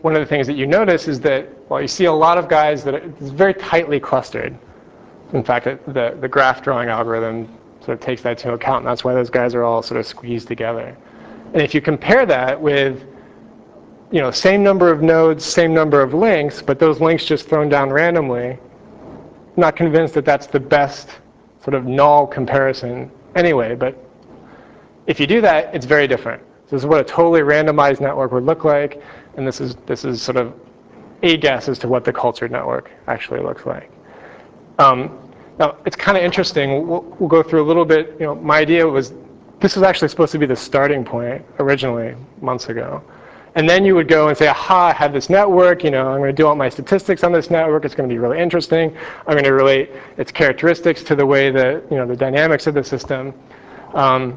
one of the things that you notice is that, well, you see a lot of guys that are, it's very tightly clustered. In fact, it, the, the graph drawing algorithm sort of takes that into account, and that's why those guys are all sort of squeezed together. And if you compare that with, you know, same number of nodes, same number of links, but those links just thrown down randomly, I'm not convinced that that's the best sort of null comparison anyway, but if you do that, it's very different. So this is what a totally randomized network would look like, and this is this is sort of a guess as to what the cultured network actually looks like. Um, now, it's kind of interesting. We'll, we'll go through a little bit. You know, my idea was this was actually supposed to be the starting point originally months ago. And then you would go and say, aha, I have this network, you know, I'm going to do all my statistics on this network, it's going to be really interesting. I'm going to relate its characteristics to the way that, you know, the dynamics of the system. Um,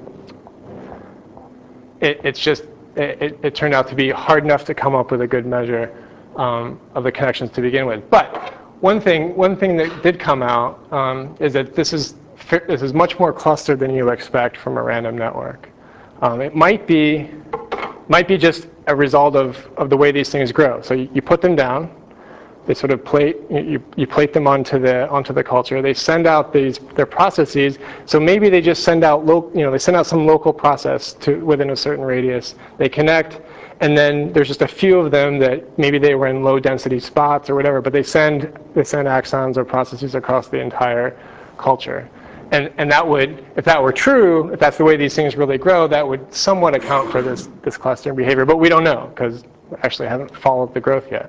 it, it's just, it, it, it turned out to be hard enough to come up with a good measure um, of the connections to begin with. But one thing, one thing that did come out um, is that this is, this is much more clustered than you expect from a random network. Um, it might be, might be just a result of, of the way these things grow. So you, you put them down, they sort of plate, you, you plate them onto the, onto the culture, they send out these, their processes, so maybe they just send out, lo, you know, they send out some local process to within a certain radius, they connect, and then there's just a few of them that maybe they were in low density spots or whatever, but they send, they send axons or processes across the entire culture. And, and that would, if that were true, if that's the way these things really grow, that would somewhat account for this, this clustering behavior. But we don't know, because we actually haven't followed the growth yet.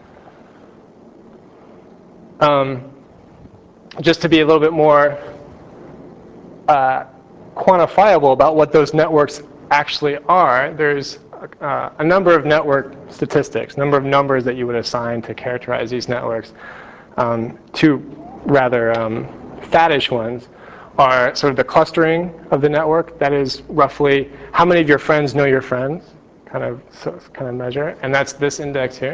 Um, just to be a little bit more uh, quantifiable about what those networks actually are, there's uh, a number of network statistics, number of numbers that you would assign to characterize these networks. Um, two rather um, faddish ones are sort of the clustering of the network. That is roughly how many of your friends know your friends, kind of so, kind of measure, and that's this index here,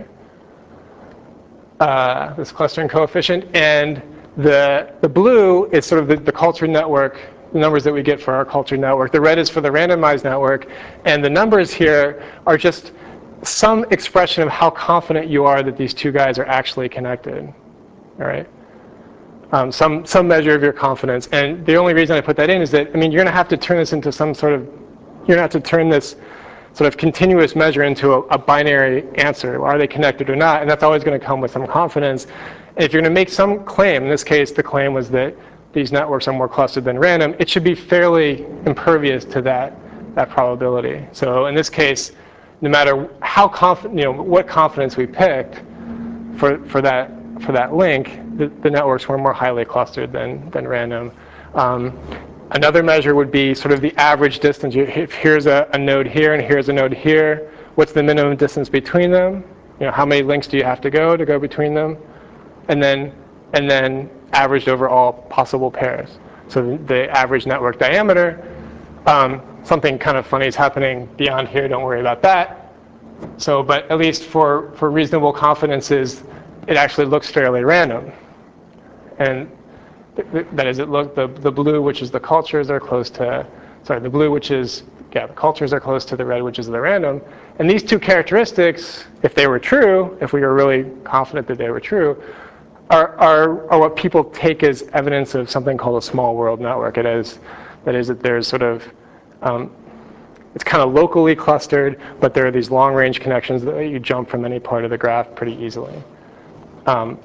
uh, this clustering coefficient. And the the blue is sort of the, the cultured network, the numbers that we get for our cultured network. The red is for the randomized network, and the numbers here are just some expression of how confident you are that these two guys are actually connected. All right. Um, some, some measure of your confidence. And the only reason I put that in is that, I mean, you're going to have to turn this into some sort of, you're going to have to turn this sort of continuous measure into a, a binary answer. Are they connected or not? And that's always going to come with some confidence. And if you're going to make some claim, in this case, the claim was that these networks are more clustered than random, it should be fairly impervious to that, that probability. So in this case, no matter how confident, you know, what confidence we picked for, for that, for that link, the, the networks were more highly clustered than, than random. Um, another measure would be sort of the average distance. If here's a, a node here and here's a node here, what's the minimum distance between them? You know, how many links do you have to go to go between them? And then, and then averaged over all possible pairs. So the average network diameter, um, something kind of funny is happening beyond here, don't worry about that. So, but at least for, for reasonable confidences, it actually looks fairly random. And th th that is, it look, the, the blue, which is the cultures, are close to, sorry, the blue, which is, yeah, the cultures are close to the red, which is the random. And these two characteristics, if they were true, if we were really confident that they were true, are, are, are what people take as evidence of something called a small world network. It is, that is that there's sort of, um, it's kind of locally clustered, but there are these long-range connections that you jump from any part of the graph pretty easily. Um,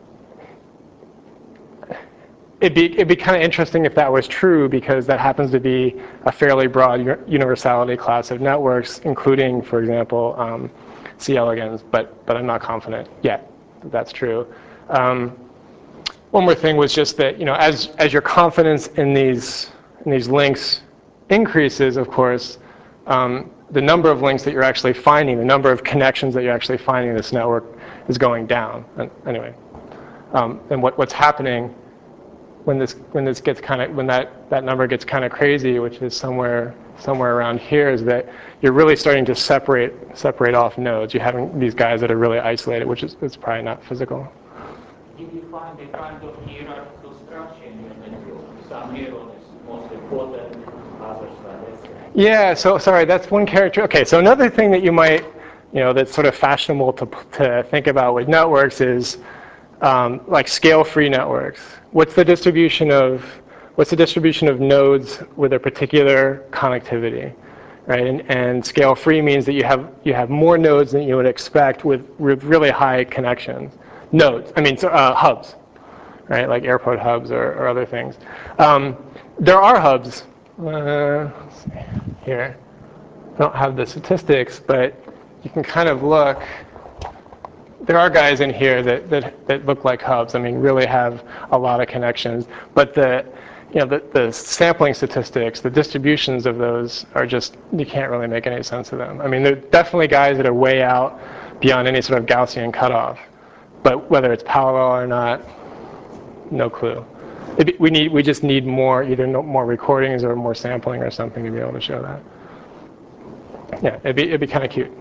it'd be, it'd be kind of interesting if that was true, because that happens to be a fairly broad universality class of networks, including, for example, um, C. elegans, but, but I'm not confident yet that that's true. Um, one more thing was just that, you know, as, as your confidence in these, in these links increases, of course, um, the number of links that you're actually finding, the number of connections that you're actually finding in this network is going down. And anyway. Um, and what, what's happening when this when this gets kind of when that, that number gets kind of crazy, which is somewhere somewhere around here, is that you're really starting to separate separate off nodes. You're having these guys that are really isolated, which is it's probably not physical. Did you find a kind of hierarchical structure in your network? Some neuron is most important, others are less. Yeah. So sorry, that's one character. Okay. So another thing that you might you know, that's sort of fashionable to, to think about with networks is um, like scale-free networks. What's the distribution of what's the distribution of nodes with a particular connectivity, right? And, and scale-free means that you have you have more nodes than you would expect with, with really high connections. Nodes, I mean, so, uh, hubs, right? Like airport hubs or, or other things. Um, there are hubs. Uh, let's see here. I don't have the statistics, but you can kind of look. There are guys in here that, that, that look like hubs. I mean, really have a lot of connections. But the, you know, the, the sampling statistics, the distributions of those are just, you can't really make any sense of them. I mean, there are definitely guys that are way out beyond any sort of Gaussian cutoff. But whether it's parallel or not, no clue. It, we need, we just need more, either no, more recordings or more sampling or something to be able to show that. Yeah, it'd be, it'd be kind of cute.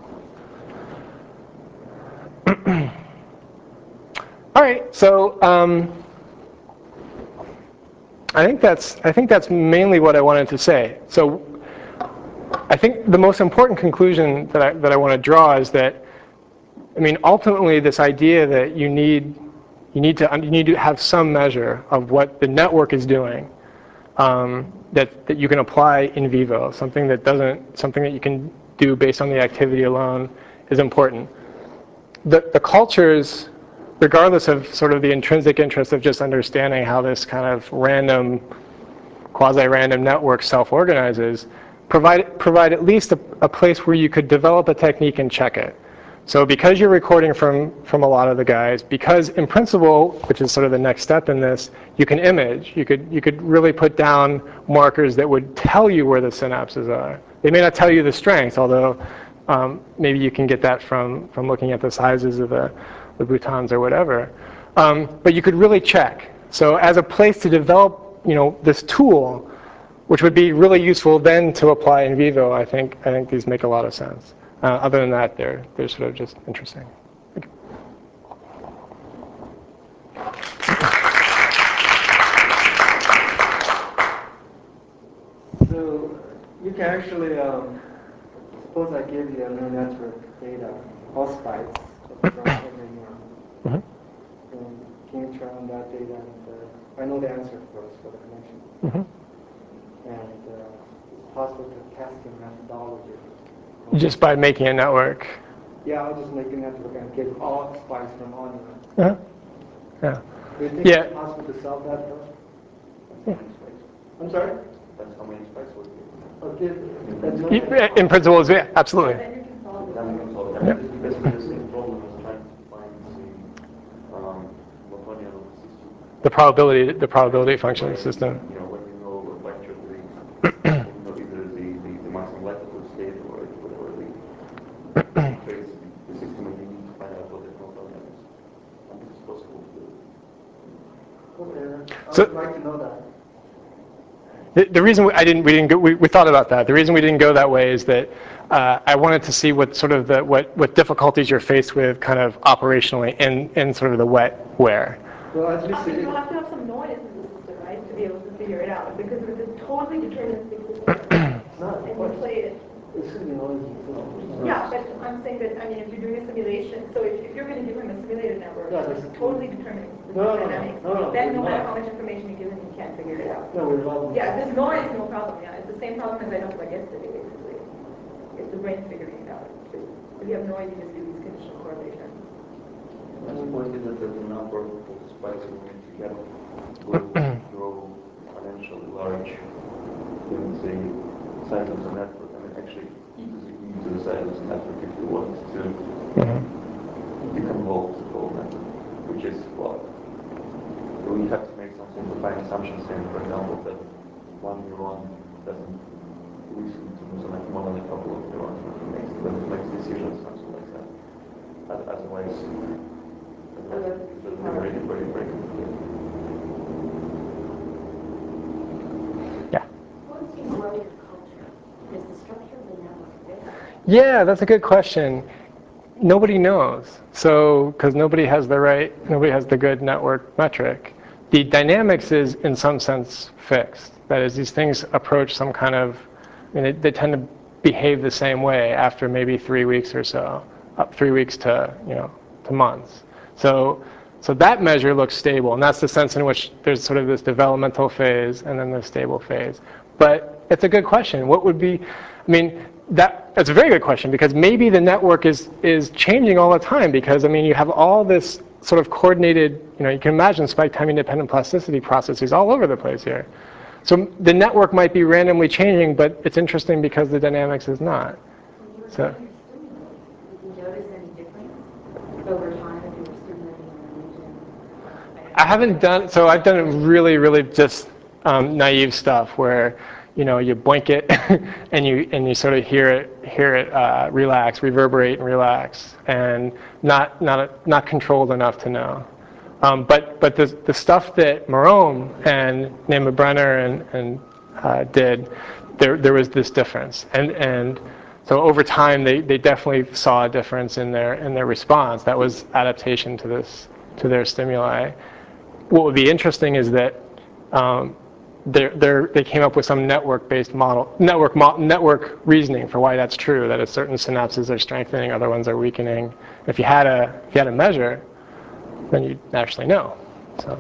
All right, so um, I think that's I think that's mainly what I wanted to say. So I think the most important conclusion that I that I want to draw is that, I mean, ultimately this idea that you need you need to you need to have some measure of what the network is doing um, that that you can apply in vivo, something that doesn't something that you can do based on the activity alone is important. The the cultures, regardless of sort of the intrinsic interest of just understanding how this kind of random, quasi-random network self-organizes, provide, provide at least a, a place where you could develop a technique and check it. So because you're recording from, from a lot of the guys, because in principle, which is sort of the next step in this, you can image. You could, you could really put down markers that would tell you where the synapses are. They may not tell you the strength, although um, maybe you can get that from, from looking at the sizes of the the boutons or whatever. Um, but you could really check. So as a place to develop, you know, this tool, which would be really useful then to apply in vivo, I think I think these make a lot of sense. Uh, other than that, they're they're sort of just interesting. Okay. So you can actually, um, suppose I give you a neural network data, all spikes from every neuron. Mm-hmm. And can you turn on that data? And uh, I know the answer, of course, for the connection. Mm-hmm. And uh, it's possible to test the methodology. Just by making a network. Yeah, I'll just make a network and give all spikes from all neurons. Uh-huh. Yeah. Do you think Yeah. it's possible to solve that though? Yeah. I'm sorry? That's how many spikes would be. Okay. That's You- In principle, it's- yeah, absolutely. Then you can solve it. Then we can solve it. I mean, it's basically the same problem as trying to find the um, Lagrangian of the system. The probability, the probability function system. You know, when you know what lecture the, when you know either the, the, the maximum likelihood state or, or, or the trace the system, and you need to find out what the Lagrangian is. And this is possible to do. Okay. I So- would like to know that. The, the reason we, I didn't, we didn't go, we, we thought about that. The reason we didn't go that way is that uh, I wanted to see what sort of the, what, what difficulties you're faced with kind of operationally in, in sort of the wet where. Well, at least Also, it, you have to have some noise in the system, right, to be able to figure it out. Because if it's a totally deterministic system, no, and you play it, it should be noisy. So. yeah, but I'm saying that, I mean, if you're doing a simulation, so if, if you're going to give him a simulated network, Yeah, it's that's- totally determined, the No, no, no, dynamics, no, no, then no we're matter not. how much information you give him, he can't figure it out. No, we're not. Yeah, if there's noise, no problem, yeah. It's the same problem as I talked about yesterday, basically. It's the brain figuring it out. If you have noise, you just do these conditional correlations. And the point is that the number of spikes you need to get will grow exponentially large given the size of the network. I mean, actually, e to the e to the size of the network if you want to deconvolve the whole network, which is what we have to make some simplifying assumptions saying, for example, that one neuron doesn't listen to something more than a couple of neurons when it makes, when it makes decisions, something like that. Otherwise, otherwise it's very, very, very complicated. Yeah. What's your warrior culture? Is the structure of the network fixed? Yeah, that's a good question. Nobody knows. So, because nobody has the right, nobody has the good network metric. The dynamics is, in some sense, fixed. That is, these things approach some kind of, I mean, they, they tend to behave the same way after maybe three weeks or so, up three weeks to, you know, to months. So, so that measure looks stable, and that's the sense in which there's sort of this developmental phase and then the stable phase. But it's a good question. What would be, I mean, that, that's a very good question, because maybe the network is, is changing all the time, because, I mean, you have all this sort of coordinated, you know, you can imagine spike time independent plasticity processes all over the place here. So the network might be randomly changing, but it's interesting because the dynamics is not. So. Did you notice any difference over time if you were stimulating in the region? I haven't done, so I've done really, really just um, naive stuff where, you know, you blink it and you and you sort of hear it, hear it uh, relax, reverberate and relax, and not not not controlled enough to know. Um, but but the the stuff that Marone and Nema Brenner and and uh, did, there there was this difference, and and so over time they, they definitely saw a difference in their in their response. That was adaptation to this to their stimuli. What would be interesting is that um, they're, they're, they came up with some network-based model, network mo network reasoning for why that's true. That is, certain synapses are strengthening, other ones are weakening. If you had a if you had a measure, then you'd actually know. So.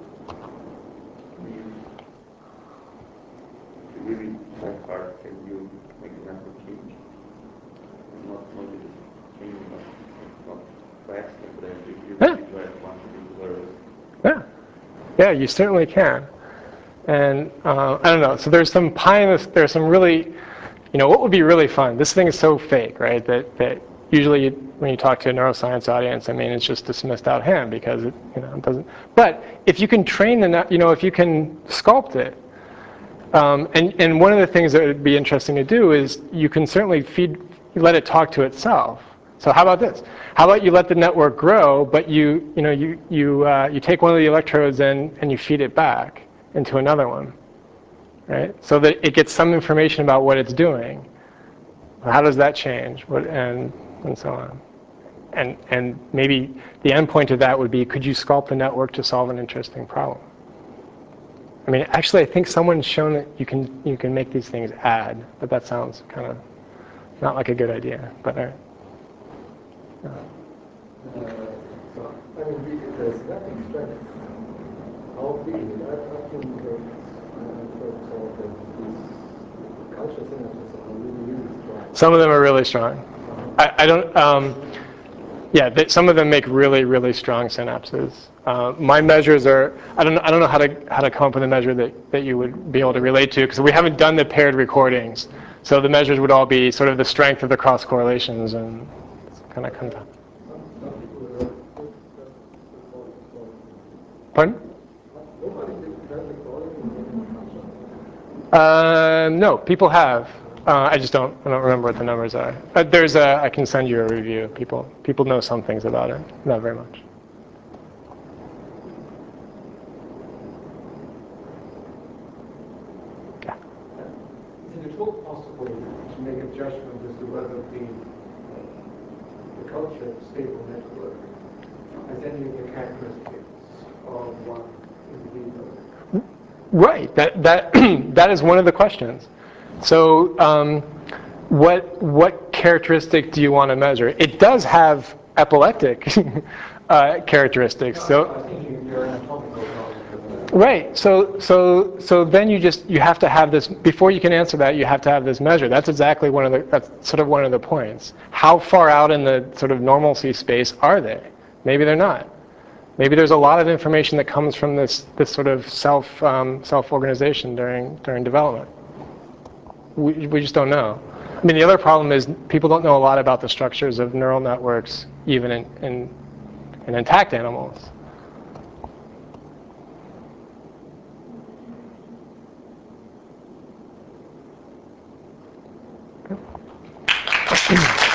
To really try hard, can you make the network change? Not not just changing, not by accident, but if you Yeah. try it once, you learn. Yeah, yeah, you certainly can. And uh, I don't know. So there's some pie in this. There's some really, you know, what would be really fun? This thing is so fake, right? That that usually you, when you talk to a neuroscience audience, I mean, it's just dismissed out hand because it, you know, it doesn't. But if you can train the, net, you know, if you can sculpt it, um, and and one of the things that would be interesting to do is you can certainly feed, let it talk to itself. So how about this? How about you let the network grow, but you you know you you uh, you take one of the electrodes in and you feed it back into another one, right? So that it gets some information about what it's doing. How does that change? What, and and so on. And and maybe the end point of that would be, could you sculpt the network to solve an interesting problem? I mean, actually, I think someone's shown that you can you can make these things add, but that sounds kind of not like a good idea. But uh, yeah. Uh, so, I mean, we did the synaptic strength. How big is it? I've often heard, I've heard told that these culture synapses are really, really strong. Some of them are really strong. I, I don't. Um, yeah, they, some of them make really, really strong synapses. Uh, my measures are. I don't. I don't know how to how to come up with a measure that, that you would be able to relate to, because we haven't done the paired recordings. So the measures would all be sort of the strength of the cross correlations, and kind of come down. Pardon? Uh, no, people have. Uh, I just don't. I don't remember what the numbers are. But there's a. I can send you a review. People. People know some things about it. Not very much. Yeah. Is it at all possible to make a judgment as to whether the, the culture stable network has any of the characteristics of one individual? Right. That that that is one of the questions. So, um, what what characteristic do you want to measure? It does have epileptic uh, characteristics. So. I was thinking your anatomical knowledge. Right. So so so then you just you have to have this before you can answer that. You have to have this measure. That's exactly one of the that's sort of one of the points. How far out in the sort of normalcy space are they? Maybe they're not. Maybe there's a lot of information that comes from this this sort of self um, self organization during during development. We we just don't know. I mean, the other problem is people don't know a lot about the structures of neural networks, even in in, in intact animals. Thank you.